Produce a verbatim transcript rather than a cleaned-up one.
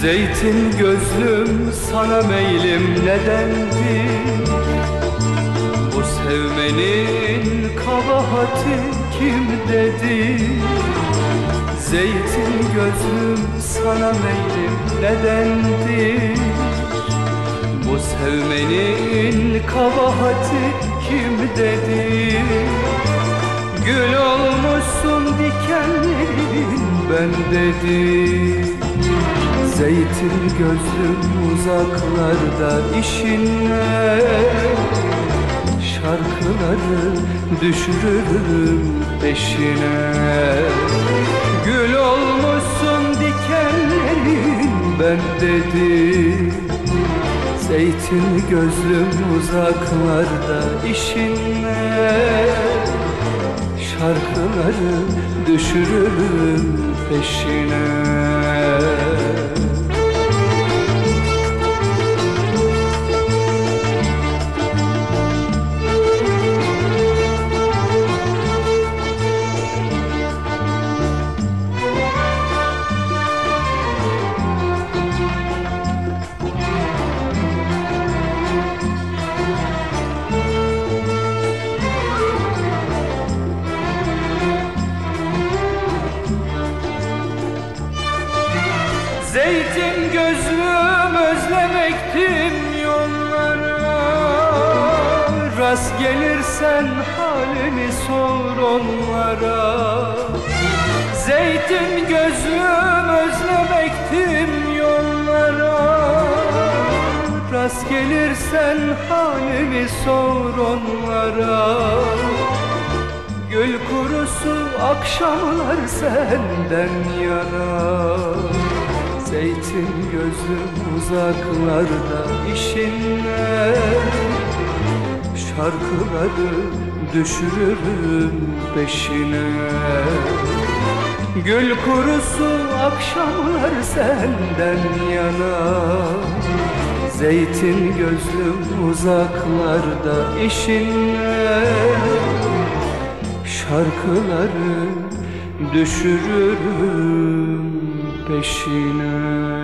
Zeytin gözlüm sana meylim nedendi? Bu sevmenin kabahati kim dedi? Zeytin gözlüm sana meylim nedendi? Bu sevmenin kabahati kim dedi? Gül olmuşsun dikenlerin ben dedi. Zeytin gözlüm uzaklarda işin ne? Şarkıları düşürürüm peşine. Gül olmuşsun dikenlerin ben dedi. Zeytin gözlüm uzaklarda işin ne? Şarkıları düşürürüm peşine. Zeytin gözlüm özlemektim yollara. Rast gelirsen halini sor onlara. Zeytin gözlüm özlemektim yollara. Rast gelirsen halini sor onlara. Gül kurusu akşamlar senden yana. Zeytin gözlüm uzaklarda işin ne? Şarkıları düşürürüm peşine. Gül kurusu akşamlar senden yana. Zeytin gözlüm uzaklarda işin ne? Şarkıları düşürürüm peşine.